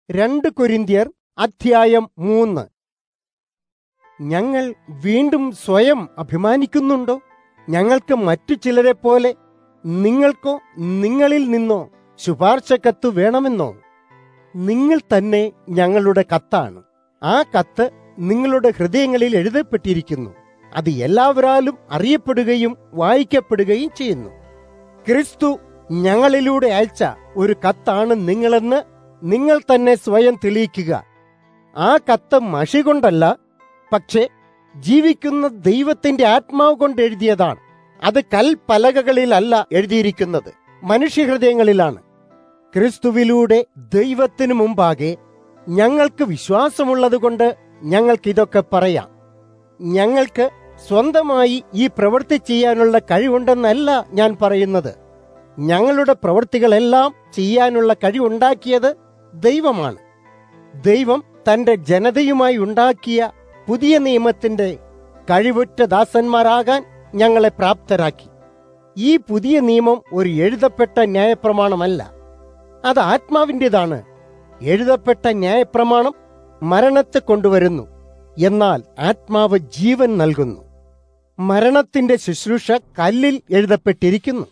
2 കൊരിന്ത്യർ അധ്യായം 3. ഞങ്ങൾ വീണ്ടും സ്വയം അഭിമാനിക്കുന്നുണ്ടോ? ഞങ്ങൾക്ക് മറ്റു ചിലരെ പോലെ നിങ്ങൾക്കോ നിങ്ങളിൽ നിന്നോ ശുപാർശക്കത്ത് വേണമെന്നോ? നിങ്ങൾ തന്നെ ഞങ്ങളുടെ കത്താണ്. ആ കത്ത് നിങ്ങളുടെ ഹൃദയങ്ങളിൽ എഴുതപ്പെട്ടിരിക്കുന്നു. അത് എല്ലാവരാലും അറിയപ്പെടുകയും വായിക്കപ്പെടുകയും ചെയ്യുന്നു. ക്രിസ്തു ഞങ്ങളിലൂടെ അയച്ച ഒരു കത്താണ് നിങ്ങളെന്ന് നിങ്ങൾ തന്നെ സ്വയം തെളിയിക്കുക. ആ കത്ത് മഷി കൊണ്ടല്ല, പക്ഷേ ജീവിക്കുന്ന ദൈവത്തിന്റെ ആത്മാവ് കൊണ്ട് എഴുതിയതാണ്. അത് കൽപ്പലകകളിലല്ല എഴുതിയിരിക്കുന്നത്, മനുഷ്യഹൃദയങ്ങളിലാണ്. ക്രിസ്തുവിലൂടെ ദൈവത്തിനു മുമ്പാകെ ഞങ്ങൾക്ക് വിശ്വാസമുള്ളതുകൊണ്ട് ഞങ്ങൾക്കിതൊക്കെ പറയാം. ഞങ്ങൾക്ക് സ്വന്തമായി ഈ പ്രവൃത്തി ചെയ്യാനുള്ള കഴിവുണ്ടെന്നല്ല ഞാൻ പറയുന്നത്. ഞങ്ങളുടെ പ്രവൃത്തികളെല്ലാം ചെയ്യാനുള്ള കഴിവുണ്ടാക്കിയത് ദൈവമാണ്. ദൈവം തന്റെ ജനതയുമായി ഉണ്ടാക്കിയ പുതിയ നിയമത്തിന്റെ കഴിവുറ്റ ദാസന്മാരാകാൻ ഞങ്ങളെ പ്രാപ്തരാക്കി. ഈ പുതിയ നിയമം ഒരു എഴുതപ്പെട്ട ന്യായപ്രമാണമല്ല, അത് ആത്മാവിൻ്റെതാണ്. എഴുതപ്പെട്ട ന്യായപ്രമാണം മരണത്തെ കൊണ്ടുവരുന്നു, എന്നാൽ ആത്മാവ് ജീവൻ നൽകുന്നു. മരണത്തിന്റെ ശുശ്രൂഷ കല്ലിൽ എഴുതപ്പെട്ടിരിക്കുന്നു.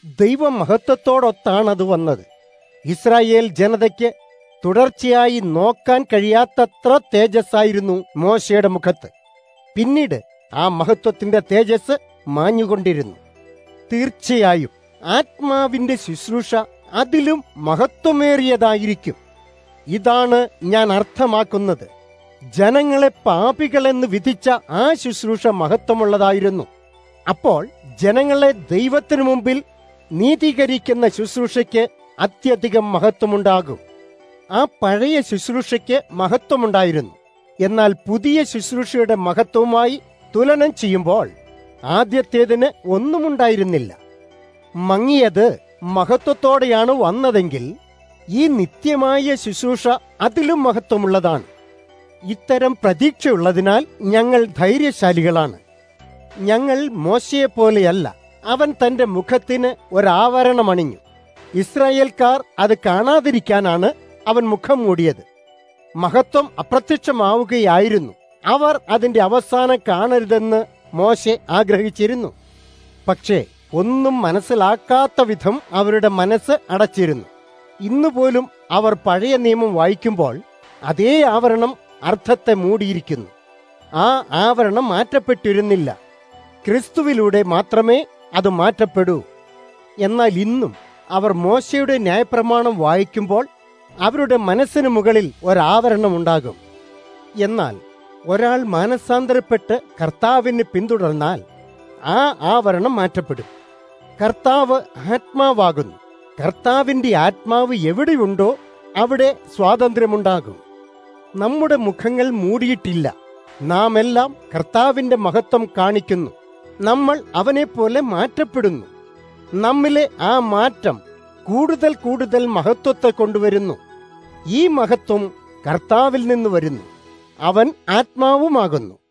ദൈവമഹത്വത്തോടൊത്താണത് വന്നത്. ഇസ്രായേൽ ജനതയ്ക്ക് തുടർച്ചയായി നോക്കാൻ കഴിയാത്തത്ര തേജസ്സായിരുന്നു മോശയുടെ മുഖത്ത്. പിന്നീട് ആ മഹത്വത്തിന്റെ തേജസ് മാഞ്ഞുകൊണ്ടിരുന്നു. തീർച്ചയായും ആത്മാവിന്റെ ശുശ്രൂഷ അതിലും മഹത്വമേറിയതായിരിക്കും. ഇതാണ് ഞാൻ അർത്ഥമാക്കുന്നത്. ജനങ്ങളെ പാപികളെന്ന് വിധിച്ച ആ ശുശ്രൂഷ മഹത്വമുള്ളതായിരുന്നു. അപ്പോൾ ജനങ്ങളെ ദൈവത്തിനു മുമ്പിൽ നീതീകരിക്കുന്ന ശുശ്രൂഷയ്ക്ക് അത്യധികം മഹത്വമുണ്ടാകും. ആ പഴയ ശുശ്രൂഷയ്ക്ക് മഹത്വമുണ്ടായിരുന്നു, എന്നാൽ പുതിയ ശുശ്രൂഷയുടെ മഹത്വവുമായി തുലനം ചെയ്യുമ്പോൾ ആദ്യത്തേതിന് ഒന്നുമുണ്ടായിരുന്നില്ല. മങ്ങിയത് മഹത്വത്തോടെയാണ് വന്നതെങ്കിൽ ഈ നിത്യമായ ശുശ്രൂഷ അതിലും മഹത്വമുള്ളതാണ്. ഇത്തരം പ്രതീക്ഷയുള്ളതിനാൽ ഞങ്ങൾ ധൈര്യശാലികളാണ്. ഞങ്ങൾ മോശയെപ്പോലെയല്ല. അവൻ തന്റെ മുഖത്തിന് ഒരാവരണമണിഞ്ഞു. ഇസ്രായേൽക്കാർ അത് കാണാതിരിക്കാനാണ് അവൻ മുഖം മൂടിയത്. മഹത്വം അപ്രത്യക്ഷമാവുകയായിരുന്നു. അവർ അതിന്റെ അവസാനം കാണരുതെന്ന് മോശെ ആഗ്രഹിച്ചിരുന്നു. പക്ഷേ ഒന്നും മനസ്സിലാക്കാത്ത വിധം അവരുടെ മനസ്സ് അടച്ചിരുന്നു. ഇന്നുപോലും അവർ പഴയ നിയമം വായിക്കുമ്പോൾ അതേ ആവരണം അർത്ഥത്തെ മൂടിയിരിക്കുന്നു. ആ ആവരണം മാറ്റപ്പെട്ടിരുന്നില്ല. ക്രിസ്തുവിലൂടെ മാത്രമേ അത് മാറ്റപ്പെടൂ. എന്നാൽ ഇന്നും അവർ മോശയുടെ ന്യായപ്രമാണം വായിക്കുമ്പോൾ അവരുടെ മനസ്സിന് മുകളിൽ ഒരാവരണമുണ്ടാകും. എന്നാൽ ഒരാൾ മാനസാന്തരപ്പെട്ട് കർത്താവിനെ പിന്തുടർന്നാൽ ആ ആവരണം മാറ്റപ്പെടും. കർത്താവ് ആത്മാവാകുന്നു. കർത്താവിന്റെ ആത്മാവ് എവിടെയുണ്ടോ അവിടെ സ്വാതന്ത്ര്യമുണ്ടാകും. നമ്മുടെ മുഖങ്ങൾ മൂടിയിട്ടില്ല. നാം എല്ലാം കർത്താവിന്റെ മഹത്വം കാണിക്കുന്നു. നമ്മൾ അവനെപ്പോലെ മാറ്റപ്പെടുന്നു. നമ്മിലെ ആ മാറ്റം കൂടുതൽ കൂടുതൽ മഹത്വത്തെ കൊണ്ടുവരുന്നു. ഈ മഹത്വം കർത്താവിൽ നിന്ന് വരുന്നു. അവൻ ആത്മാവുമാകുന്നു.